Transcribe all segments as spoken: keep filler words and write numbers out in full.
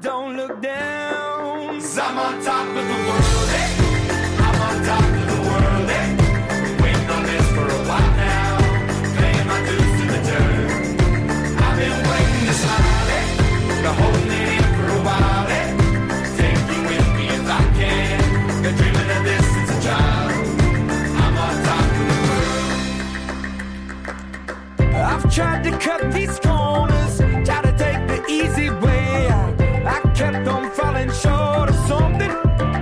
don't look down. 'Cause I'm on top of the world, hey. I'm on top of the world, hey. Been waiting on this for a while now. Paying my dues to the dirt. I've been waiting to smile, hey. Been holding it in for a while, hey. Take you with me if I can. Been dreaming of this since a child. I'm on top of the world. I've tried to cut these corners, try to take the easy way out. I kept on falling short of something.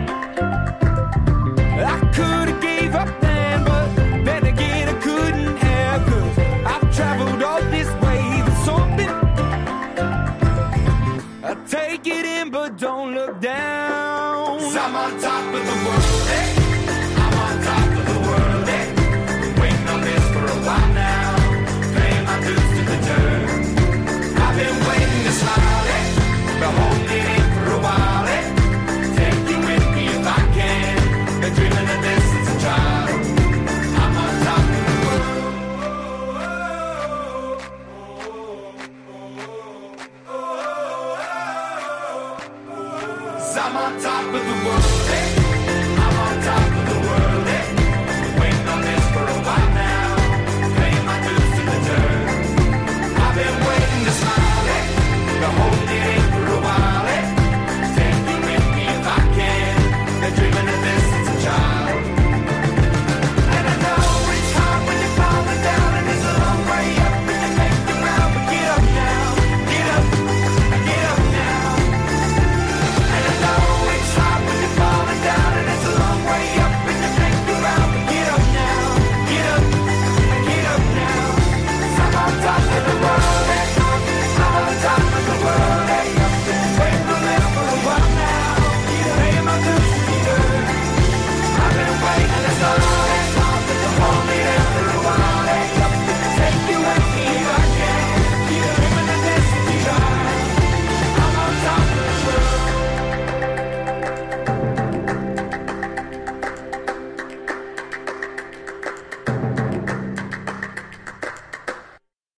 I could have gave up then, but then again I couldn't have. 'Cause I've traveled all this way for something. I take it in, but don't look down. 'Cause I'm on top of the world, hey. I'm on top of the world, hey. Been waiting on this for a while now. Paying my dues to the dirt. I've been waiting to smile, hey. Been holding it in for a while, hey. Take you with me if I can. Been dreaming of this since a child. I'm on top of the world. 'Cause I'm on top of the world, hey. I'm on top